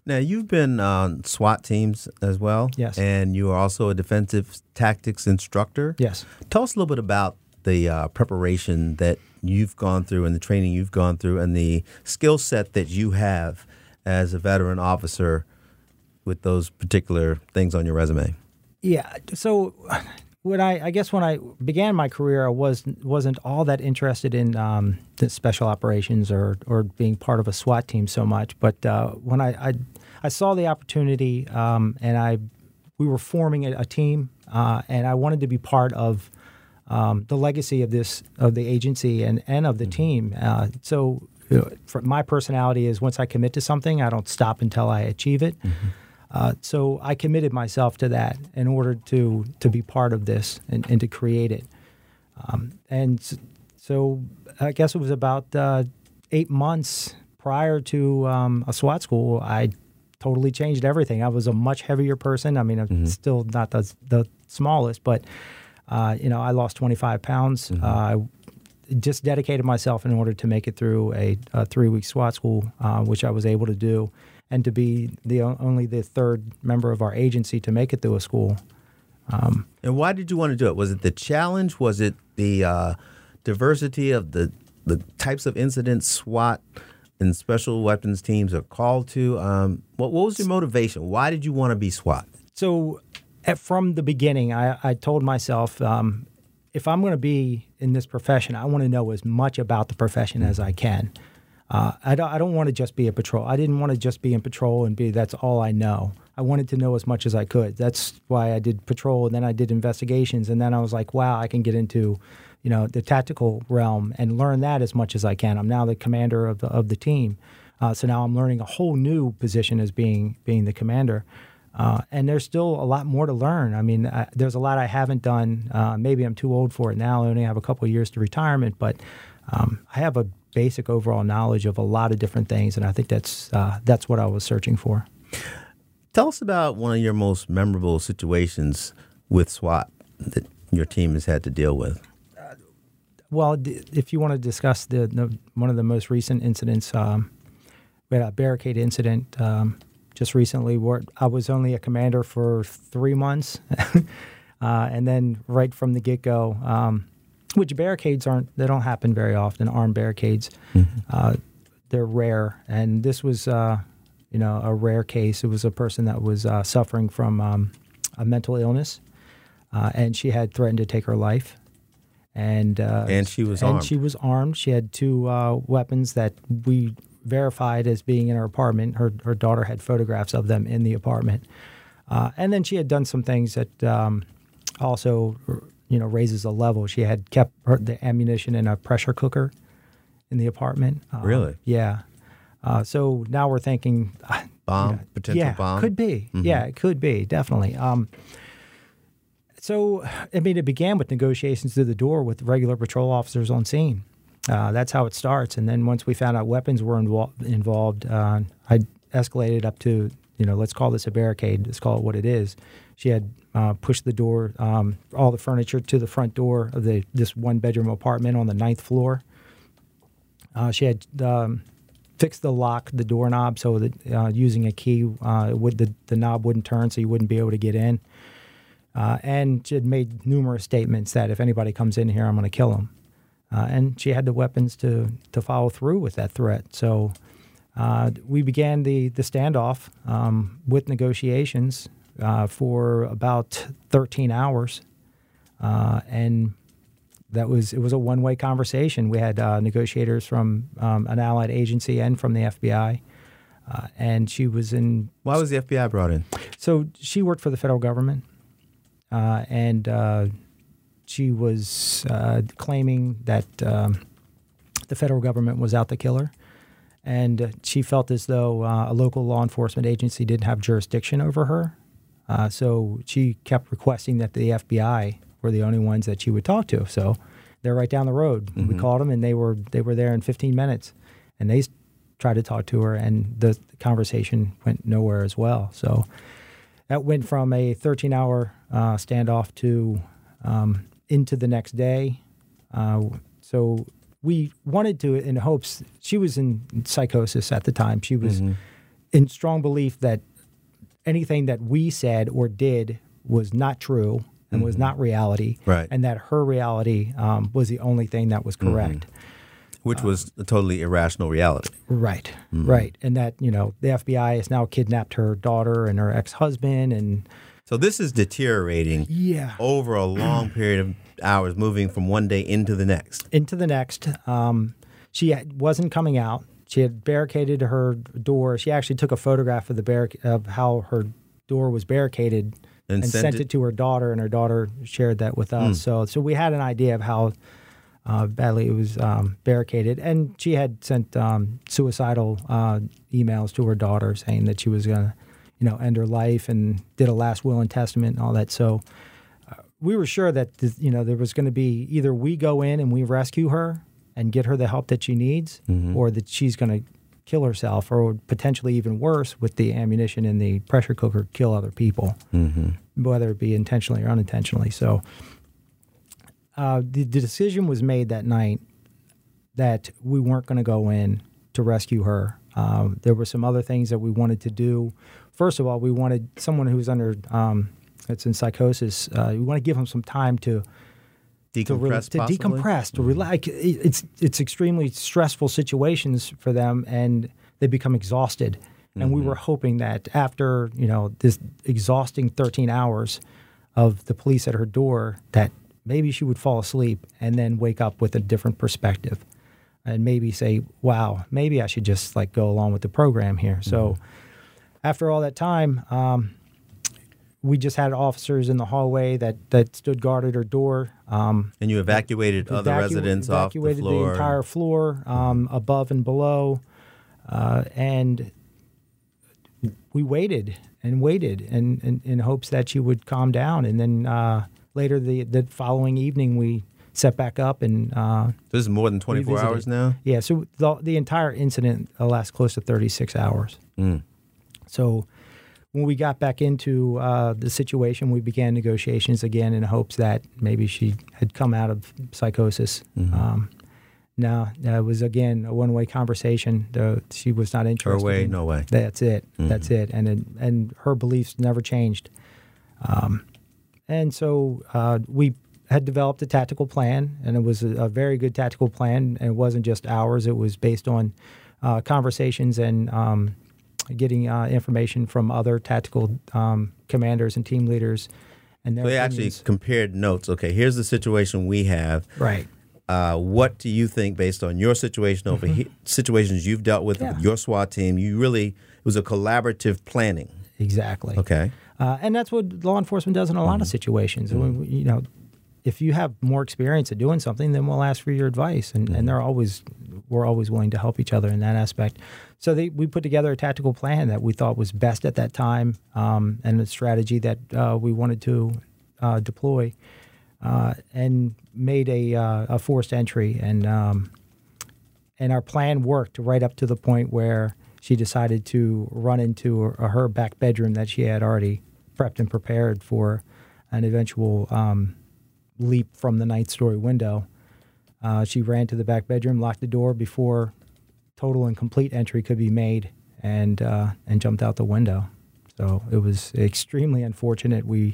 Now, you've been on SWAT teams as well. Yes. And you are also a defensive tactics instructor. Yes. Tell us a little bit about the uh, preparation that you've gone through and the training you've gone through and the skill set that you have as a veteran officer with those particular things on your resume. Yeah. So when I, I guess when I began my career, I was, wasn't all that interested in um, the special operations or, or being part of a SWAT team so much. But uh, when I, I I saw the opportunity, um, and I we were forming a, a team, uh, and I wanted to be part of um, the legacy of this of the agency and, and of the mm-hmm. team. Uh, so, you know, for my personality is once I commit to something, I don't stop until I achieve it. Mm-hmm. Uh, so I committed myself to that in order to to be part of this and, and to create it. Um, and so I guess it was about uh, eight months prior to um, a SWAT school, I totally changed everything. I was a much heavier person. I mean, I'm mm-hmm. still not the, the smallest, but, uh, you know, I lost twenty-five pounds. Mm-hmm. Uh, I just dedicated myself in order to make it through a, a three-week SWAT school, uh, which I was able to do, and to be the only the third member of our agency to make it through a school. Um, and why did you want to do it? Was it the challenge? Was it the uh, diversity of the, the types of incidents SWAT and special weapons teams are called to? Um, what, what was your motivation? Why did you want to be SWAT? So at, from the beginning, I, I told myself, um, if I'm going to be in this profession, I want to know as much about the profession as I can. Uh, I don't, I don't want to just be a patrol. I didn't want to just be in patrol and be that's all I know. I wanted to know as much as I could. That's why I did patrol, and then I did investigations, and then I was like, wow, I can get into, you know, the tactical realm and learn that as much as I can. I'm now the commander of the, of the team, uh, so now I'm learning a whole new position as being being the commander. Uh, and there's still a lot more to learn. I mean, I, there's a lot I haven't done. Uh, maybe I'm too old for it now. I only have a couple of years to retirement, but um, I have a basic overall knowledge of a lot of different things, and I think that's uh, that's what I was searching for. Tell us about one of your most memorable situations with SWAT that your team has had to deal with. Uh, well, d- if you want to discuss the, the one of the most recent incidents, um, we had a barricade incident um, just recently where I was only a commander for three months, uh, and then right from the get-go, um, which barricades aren't, they don't happen very often, armed barricades. Mm-hmm. Uh, they're rare. And this was, uh, you know, a rare case. It was a person that was uh, suffering from um, a mental illness, uh, and she had threatened to take her life. And uh, and she was and armed. she was armed. She had two uh, weapons that we verified as being in her apartment. Her her daughter had photographs of them in the apartment. Uh, and then she had done some things that um, also, you know, raises a level. She had kept her, the ammunition in a pressure cooker in the apartment. Um, really? Yeah. Uh, so now we're thinking bomb, you know, potential yeah, bomb. Could be. Mm-hmm. Yeah, it could be definitely. Um, so I mean, it began with negotiations through the door with regular patrol officers on scene. Uh, that's how it starts. And then once we found out weapons were invol- involved, uh, I escalated up to, you know, let's call this a barricade. Let's call it what it is. She had uh, pushed the door, um, all the furniture to the front door of the this one-bedroom apartment on the ninth floor. Uh, she had um, fixed the lock, the doorknob, so that uh, using a key, uh, would the, the knob wouldn't turn, so you wouldn't be able to get in. Uh, and she had made numerous statements that if anybody comes in here, I'm going to kill them. Uh, and she had the weapons to to follow through with that threat. So uh, we began the the standoff um, with negotiations uh, for about thirteen hours, uh, and that was it was a one way conversation. We had uh, negotiators from um, an allied agency and from the F B I, uh, and she was in. Why was the F B I brought in? So she worked for the federal government, uh, and. Uh, She was uh, claiming that um, the federal government was out to kill her, and uh, she felt as though uh, a local law enforcement agency didn't have jurisdiction over her. Uh, so she kept requesting that the F B I were the only ones that she would talk to. So they're right down the road. Mm-hmm. We called them, and they were they were there in fifteen minutes, and they tried to talk to her, and the conversation went nowhere as well. So that went from a thirteen-hour uh, standoff to um, into the next day. Uh, so we wanted to, in hopes, she was in psychosis at the time. She was, mm-hmm. in strong belief that anything that we said or did was not true and mm-hmm. was not reality, right. and that her reality um, was the only thing that was correct. Mm-hmm. Which was a totally irrational reality. Right, mm-hmm. right. And that, you know, the F B I has now kidnapped her daughter and her ex-husband. And so this is deteriorating yeah. over a long period of hours, moving from one day into the next. Into the next. Um, she had, wasn't coming out. She had barricaded her door. She actually took a photograph of the barric- of how her door was barricaded and, and sent, sent it? it to her daughter, and her daughter shared that with us. Mm. So, so we had an idea of how Uh, badly it was um, barricaded, and she had sent um, suicidal uh, emails to her daughter saying that she was going to, you know, end her life, and did a last will and testament and all that. So uh, we were sure that th- you know there was going to be either we go in and we rescue her and get her the help that she needs, mm-hmm. or that she's going to kill herself, or potentially even worse, with the ammunition in the pressure cooker, kill other people, mm-hmm. whether it be intentionally or unintentionally. So. Uh, the, the decision was made that night that we weren't going to go in to rescue her. Um, there were some other things that we wanted to do. First of all, we wanted someone who's under um, that's in psychosis. Uh, we want to give them some time to decompress, to, re- to decompress, to mm-hmm. relax. It's it's extremely stressful situations for them, and they become exhausted. Mm-hmm. And we were hoping that after you know this exhausting thirteen hours of the police at her door, that maybe she would fall asleep and then wake up with a different perspective, and maybe say, wow, maybe I should just like go along with the program here. Mm-hmm. So after all that time, um, we just had officers in the hallway that, that stood guard at her door. Um, and you evacuated other evacu- residents off the floor? Evacuated the entire floor, um, above and below. Uh, and we waited and waited in, in, in hopes that she would calm down. And then uh, later the, the following evening, we set back up and uh, this is more than twenty-four revisited. Hours now? Yeah, so the, the entire incident lasts close to thirty-six hours. Mm. So when we got back into uh, the situation, we began negotiations again in hopes that maybe she had come out of psychosis. Mm-hmm. Um, no, it was, again, a one-way conversation. The, she was not interested. Her way, in, no way. That's it. Mm-hmm. That's it. And it, and her beliefs never changed. Um, and so uh, we had developed a tactical plan, and it was a, a very good tactical plan, and it wasn't just ours. It was based on uh, conversations and um, getting uh, information from other tactical um, commanders and team leaders. And their so they opinions. Actually compared notes. Okay, here's the situation we have. Right. Uh, what do you think, based on your situation over mm-hmm. here, situations you've dealt with yeah. with your SWAT team? You really, it was a collaborative planning. Exactly. Okay. Uh, and that's what law enforcement does in a lot mm-hmm. of situations. Mm-hmm. When, you know, if you have more experience at doing something, then we'll ask for your advice, and, mm-hmm. and they're always we're always willing to help each other in that aspect. So they, we put together a tactical plan that we thought was best at that time, um, and a strategy that uh, we wanted to uh, deploy, uh, and made a uh, a forced entry, and um, and our plan worked right up to the point where she decided to run into her, her back bedroom that she had already prepped and prepared for an eventual um, leap from the ninth story window. Uh, she ran to the back bedroom, locked the door before total and complete entry could be made, and uh, and jumped out the window. So it was extremely unfortunate. We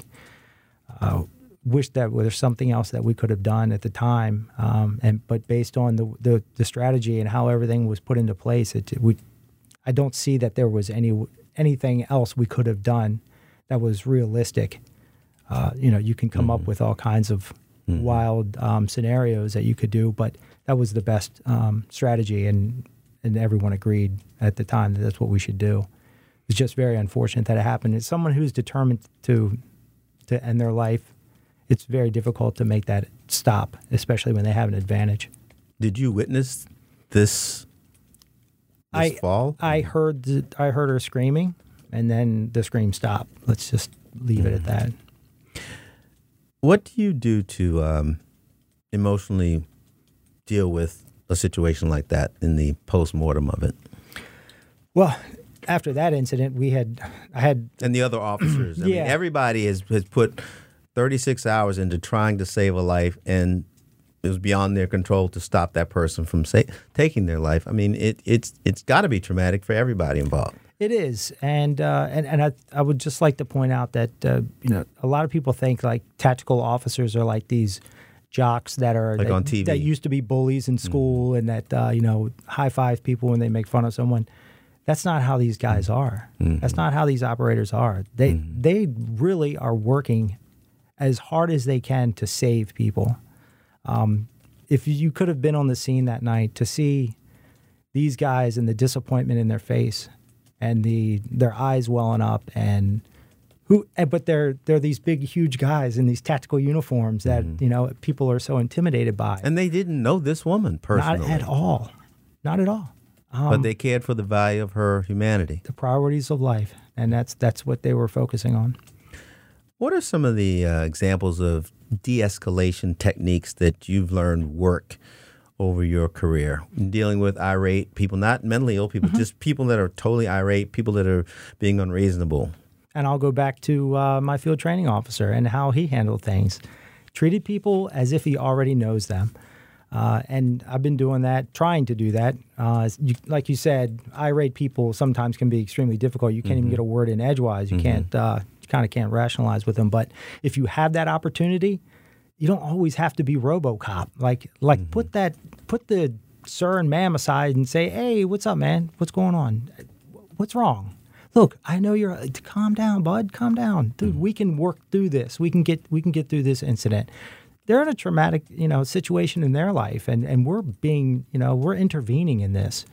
uh, wished that there was something else that we could have done at the time, um, and but based on the, the the strategy and how everything was put into place, it we I don't see that there was any anything else we could have done that was realistic. Uh, you know, you can come mm-hmm. up with all kinds of mm-hmm. wild um, scenarios that you could do, but that was the best um, strategy, and and everyone agreed at the time that that's what we should do. It's just very unfortunate that it happened. As someone who's determined to to end their life, it's very difficult to make that stop, especially when they have an advantage. Did you witness this, this I, fall? I heard the, I heard her screaming, and then the scream stopped. Let's just leave mm-hmm. it at that. What do you do to um, emotionally deal with a situation like that in the post-mortem of it? Well, after that incident, we had, I had... And the other officers. I yeah. mean, everybody has, has put thirty-six hours into trying to save a life, and it was beyond their control to stop that person from say, taking their life. I mean, it, it's it's got to be traumatic for everybody involved. It is, and uh, and and I I would just like to point out that uh, you know a lot of people think like tactical officers are like these jocks that are like that, on T V that used to be bullies in school mm-hmm. and that uh, you know high five people when they make fun of someone. That's not how these guys are. Mm-hmm. That's not how these operators are. They mm-hmm. they really are working as hard as they can to save people. Um, if you could have been on the scene that night to see these guys and the disappointment in their face and the their eyes welling up and who, but they're they're these big, huge guys in these tactical uniforms that mm-hmm. you know people are so intimidated by. And they didn't know this woman personally. Not at all. Not at all. Um, but they cared for the value of her humanity. The priorities of life, and that's that's what they were focusing on. What are some of the uh, examples of de-escalation techniques that you've learned work over your career, dealing with irate people, not mentally ill people, mm-hmm. just people that are totally irate, people that are being unreasonable? And I'll go back to uh, my field training officer and how he handled things. Treated people as if he already knows them. Uh, and I've been doing that, trying to do that. Uh, you, like you said, irate people sometimes can be extremely difficult. You can't mm-hmm. even get a word in edgewise. You mm-hmm. can't, uh, you kind of can't rationalize with them. But if you have that opportunity, you don't always have to be RoboCop. Like, like mm-hmm. put that, put the sir and ma'am aside and say, "Hey, what's up, man? What's going on? What's wrong? Look, I know you're. Uh, calm down, bud. Calm down, dude. Mm-hmm. We can work through this. We can get, we can get through this incident." They're in a traumatic, you know, situation in their life, and, and we're being, you know, we're intervening in this.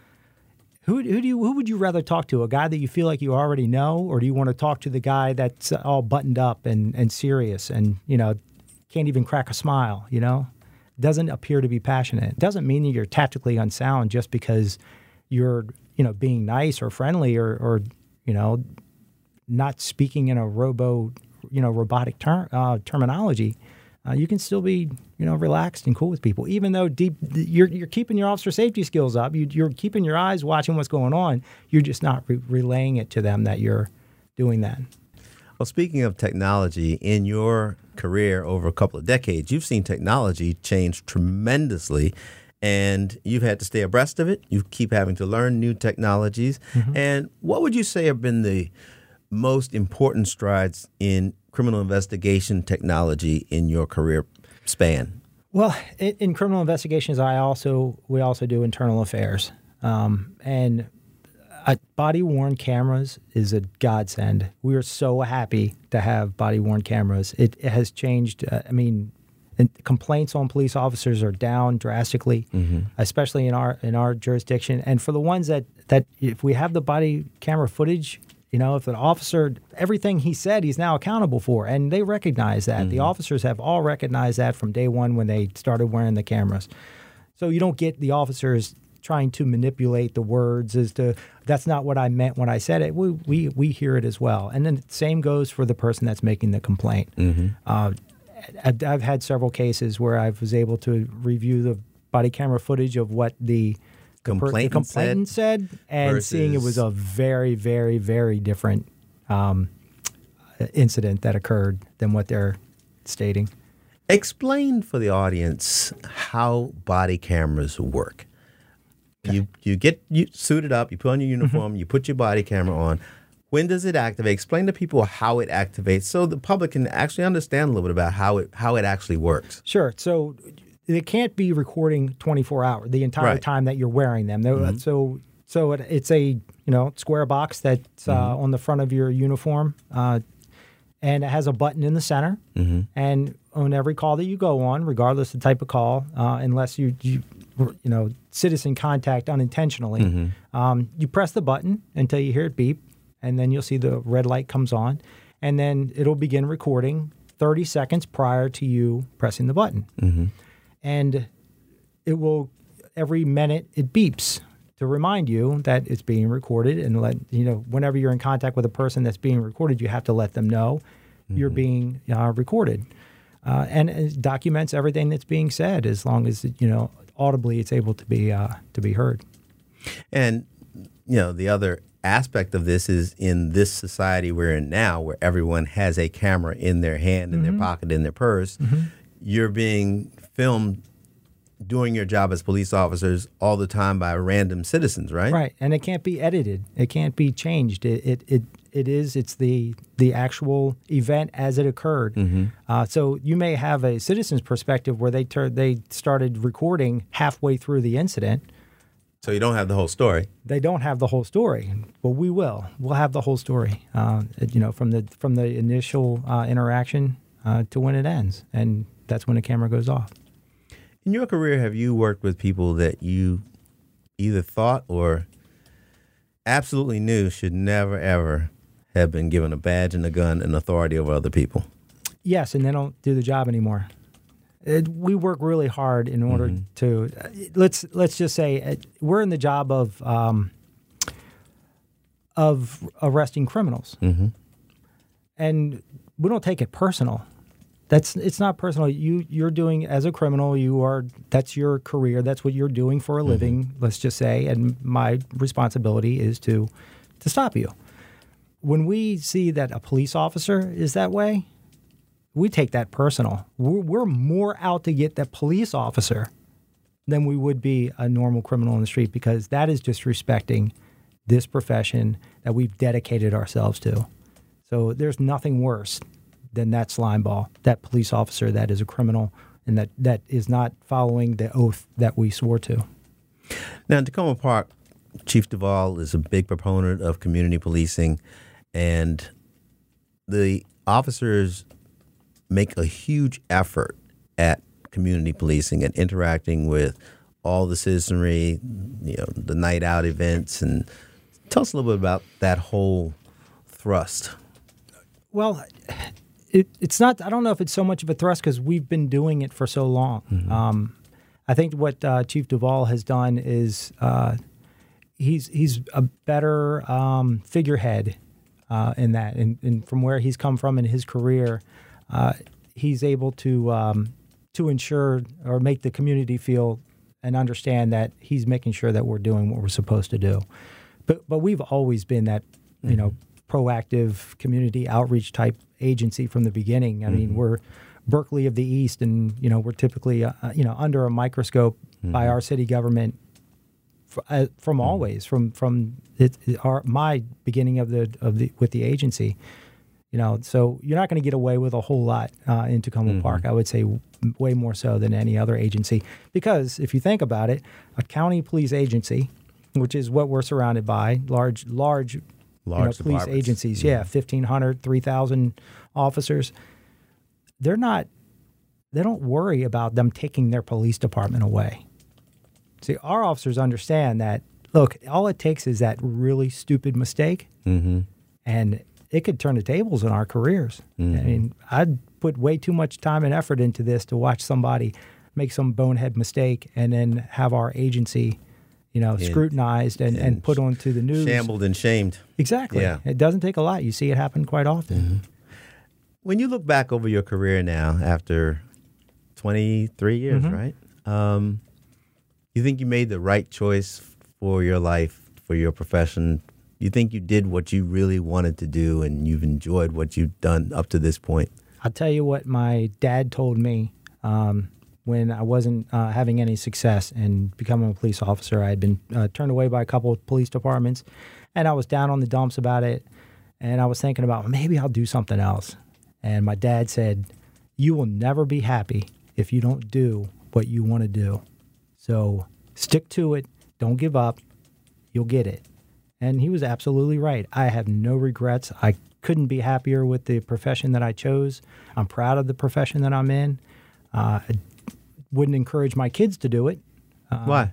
Who who do you who would you rather talk to? A guy that you feel like you already know, or do you want to talk to the guy that's all buttoned up and, and serious and, you know, can't even crack a smile, you know? Doesn't appear to be passionate. Doesn't mean that you're tactically unsound just because you're, you know, being nice or friendly or, or you know, not speaking in a robo, you know, robotic ter- uh, terminology. Uh, you can still be, you know, relaxed and cool with people, even though deep you're you're keeping your officer safety skills up. You, you're keeping your eyes watching what's going on. You're just not re- relaying it to them that you're doing that. Well, speaking of technology, in your career over a couple of decades, you've seen technology change tremendously, and you've had to stay abreast of it. You keep having to learn new technologies. Mm-hmm. And what would you say have been the most important strides in criminal investigation technology in your career span? Well, in, in criminal investigations, I also we also do internal affairs, um, and uh, body-worn cameras is a godsend. We are so happy to have body-worn cameras. It, it has changed. Uh, I mean, complaints on police officers are down drastically, mm-hmm. especially in our in our jurisdiction. And for the ones that that if we have the body camera footage. You know, if an officer, everything he said, he's now accountable for, and they recognize that. Mm-hmm. The officers have all recognized that from day one when they started wearing the cameras. So you don't get the officers trying to manipulate the words as to, that's not what I meant when I said it. We we, we hear it as well. And then the same goes for the person that's making the complaint. Mm-hmm. Uh, I've had several cases where I was able to review the body camera footage of what the Complainant, the complainant said, said and versus... seeing it was a very, very, very different um, incident that occurred than what they're stating. Explain for the audience how body cameras work. Okay. You you get you suited up, you put on your uniform, mm-hmm. you put your body camera on. When does it activate? Explain to people how it activates so the public can actually understand a little bit about how it how it actually works. Sure. So it can't be recording twenty-four hours, the entire right. time that you're wearing them. Mm-hmm. So so it, it's a you know square box that's uh, mm-hmm. on the front of your uniform, uh, and it has a button in the center. Mm-hmm. And on every call that you go on, regardless of the type of call, uh, unless you, you you know citizen contact unintentionally, mm-hmm. um, you press the button until you hear it beep, and then you'll see the red light comes on, and then it'll begin recording thirty seconds prior to you pressing the button. Mm-hmm. And it will, every minute it beeps to remind you that it's being recorded, and let you know whenever you're in contact with a person that's being recorded, you have to let them know mm-hmm. you're being uh, recorded, uh, and it documents everything that's being said as long as you know audibly it's able to be uh, to be heard. And you know the other aspect of this is in this society we're in now, where everyone has a camera in their hand, in mm-hmm. their pocket, in their purse. Mm-hmm. You're being filmed doing your job as police officers all the time by random citizens, right? Right, and it can't be edited. It can't be changed. It it it, it is. It's the the actual event as it occurred. Mm-hmm. Uh, so you may have a citizen's perspective where they tur- they started recording halfway through the incident. So you don't have the whole story. They don't have the whole story. Well, we will. We'll have the whole story. Uh, you know, from the from the initial uh, interaction uh, to when it ends, and that's when the camera goes off. In your career, have you worked with people that you either thought or absolutely knew should never, ever have been given a badge and a gun and authority over other people? Yes, and they don't do the job anymore. It, we work really hard in order mm-hmm. to uh, let's let's just say uh, we're in the job of um, of arresting criminals, mm-hmm. and we don't take it personal. That's it's not personal. You you're doing as a criminal. You are that's your career. That's what you're doing for a living. Mm-hmm. Let's just say, and my responsibility is to to stop you. When we see that a police officer is that way, we take that personal. We're, we're more out to get that police officer than we would be a normal criminal in the street, because that is disrespecting this profession that we've dedicated ourselves to. So there's nothing worse than that slime ball, that police officer that is a criminal and that, that is not following the oath that we swore to. Now, in Tacoma Park, Chief Duvall is a big proponent of community policing, and the officers make a huge effort at community policing and interacting with all the citizenry, you know, the night out events. And tell us a little bit about that whole thrust. Well, It, it's not. I don't know if it's so much of a thrust because we've been doing it for so long. Mm-hmm. Um, I think what uh, Chief Duvall has done is uh, he's he's a better um, figurehead uh, in that, and, and from where he's come from in his career, uh, he's able to um, to ensure or make the community feel and understand that he's making sure that we're doing what we're supposed to do. But but we've always been that, you know, proactive community outreach type agency from the beginning. I mm-hmm. mean, we're Berkeley of the East, and you know, we're typically uh, you know under a microscope mm-hmm. by our city government f- uh, from mm-hmm. always from from it, it, our my beginning of the of the with the agency. You know, so you're not going to get away with a whole lot uh, in Tacoma mm-hmm. Park. I would say w- way more so than any other agency, because if you think about it, a county police agency, which is what we're surrounded by, large large. Large you know, police agencies, yeah, fifteen hundred, three thousand officers. They're not, they don't worry about them taking their police department away. See, our officers understand that, look, all it takes is that really stupid mistake, mm-hmm. and it could turn the tables in our careers. Mm-hmm. I mean, I'd put way too much time and effort into this to watch somebody make some bonehead mistake and then have our agency you know, and, scrutinized and, and, and put onto the news. Shambled and shamed. Exactly. Yeah. It doesn't take a lot. You see it happen quite often. Mm-hmm. When you look back over your career now, after twenty-three years, mm-hmm. right? Um, you think you made the right choice for your life, for your profession? You think you did what you really wanted to do and you've enjoyed what you've done up to this point? I'll tell you what my dad told me. Um, When I wasn't uh, having any success in becoming a police officer, I had been uh, turned away by a couple of police departments, and I was down on the dumps about it, and I was thinking about maybe I'll do something else. And my dad said, "You will never be happy if you don't do what you want to do. So stick to it. Don't give up. You'll get it." And he was absolutely right. I have no regrets. I couldn't be happier with the profession that I chose. I'm proud of the profession that I'm in. Uh, Wouldn't encourage my kids to do it. Uh, Why?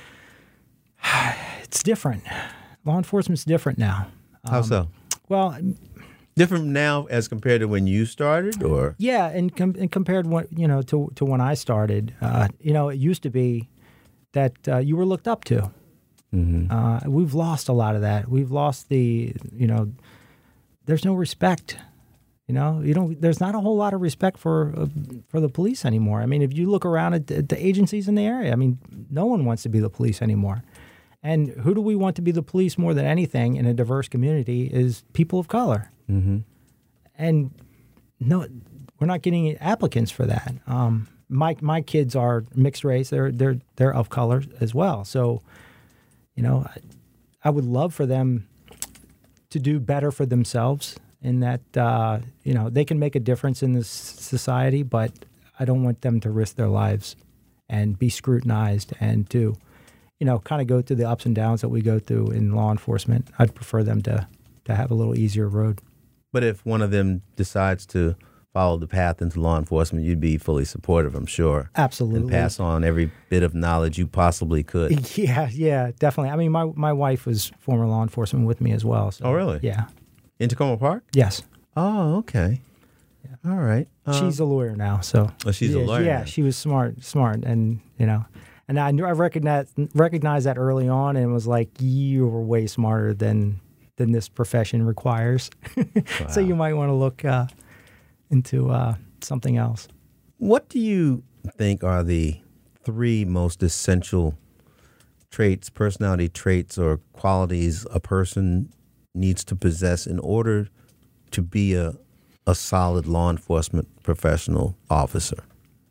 It's different. Law enforcement's different now. How um, so? Well, different now as compared to when you started, or yeah, and, com- and compared what you know to to when I started. Uh, you know, it used to be that uh, you were looked up to. Mm-hmm. Uh, we've lost a lot of that. We've lost the you know. There's no respect. You know, you don't. There's not a whole lot of respect for uh, for the police anymore. I mean, if you look around at the, the agencies in the area, I mean, no one wants to be the police anymore. And who do we want to be the police more than anything in a diverse community is people of color. Mm-hmm. And no, we're not getting applicants for that. Um, my my kids are mixed race. They're they're they're of color as well. So, you know, I, I would love for them to do better for themselves in that, uh, you know, they can make a difference in this society, but I don't want them to risk their lives and be scrutinized and to, you know, kind of go through the ups and downs that we go through in law enforcement. I'd prefer them to, to have a little easier road. But if one of them decides to follow the path into law enforcement, you'd be fully supportive, I'm sure. Absolutely. And pass on every bit of knowledge you possibly could. Yeah, yeah, definitely. I mean, my, my wife was former law enforcement with me as well. So, oh, really? Yeah. In Tacoma Park? Yes. Oh, okay. Yeah. All right. Um, she's a lawyer now, so. Oh, she's yeah, a lawyer Yeah, now. she was smart, smart, and, you know, and I knew I recognized, recognized that early on and was like, you were way smarter than than this profession requires. Wow. So you might want to look uh, into uh, something else. What do you think are the three most essential traits, personality traits, or qualities a person needs to possess in order to be a, a solid law enforcement professional officer?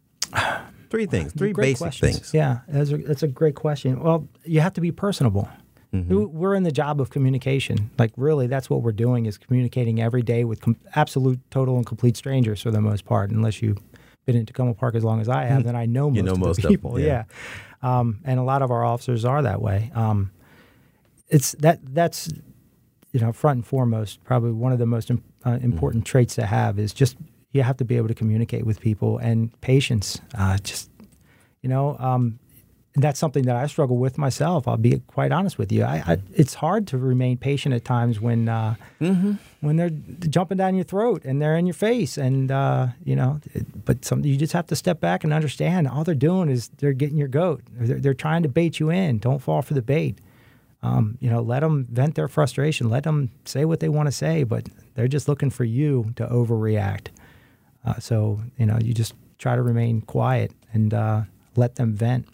Three things, three Great basic questions. things. Yeah, that's a, that's a great question. Well, you have to be personable. Mm-hmm. We're in the job of communication. Like, really, that's what we're doing is communicating every day with com- absolute, total, and complete strangers for the most part. Unless you've been in Tacoma Park as long as I have, mm-hmm. then I know most, you know of, most the people. of them. Yeah, yeah. Um, and a lot of our officers are that way. Um, it's that that's you know front and foremost, probably one of the most uh, important mm-hmm. traits to have is just you have to be able to communicate with people and patience. Uh, just you know. Um, And that's something that I struggle with myself. I'll be quite honest with you. I, I, it's hard to remain patient at times when uh, mm-hmm. when they're jumping down your throat and they're in your face, and uh, you know. It, but some you just have to step back and understand. All they're doing is they're getting your goat. They're, they're trying to bait you in. Don't fall for the bait. Um, you know, let them vent their frustration. Let them say what they want to say, but they're just looking for you to overreact. Uh, so you know, you just try to remain quiet and uh, let them vent.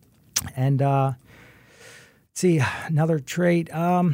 And uh, let's see, another trait. Um,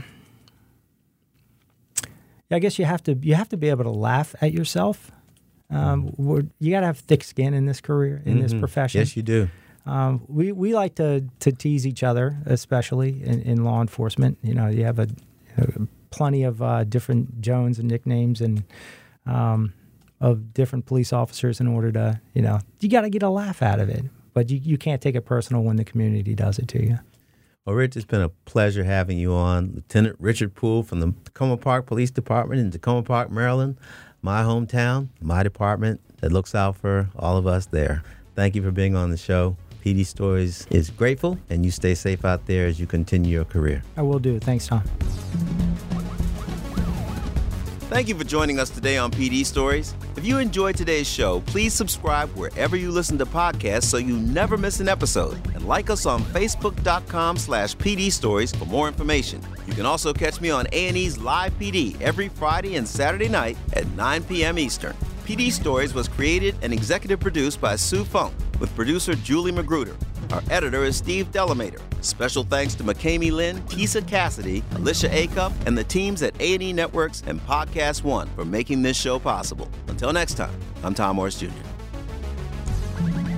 I guess you have to you have to be able to laugh at yourself. Um, we're, you got to have thick skin in this career, in mm-hmm. this profession. Yes, you do. Um, we we like to to tease each other, especially in, in law enforcement. You know, you have a, a plenty of uh, different Jones and nicknames and um, of different police officers in order to, you know, you got to get a laugh out of it. But you, you can't take it personal when the community does it to you. Well, Rich, it's been a pleasure having you on. Lieutenant Richard Poole from the Tacoma Park Police Department in Tacoma Park, Maryland, my hometown, my department that looks out for all of us there. Thank you for being on the show. P D Stories is grateful, and you stay safe out there as you continue your career. I will do. Thanks, Tom. Thank you for joining us today on P D Stories. If you enjoyed today's show, please subscribe wherever you listen to podcasts so you never miss an episode. And like us on Facebook.com slash PD Stories for more information. You can also catch me on A and E's Live P D every Friday and Saturday night at nine p.m. Eastern. P D Stories was created and executive produced by Sue Funk with producer Julie Magruder. Our editor is Steve Delamater. Special thanks to McKamey Lynn, Tisa Cassidy, Alicia Acup, and the teams at A and E Networks and Podcast One for making this show possible. Until next time, I'm Tom Morris Junior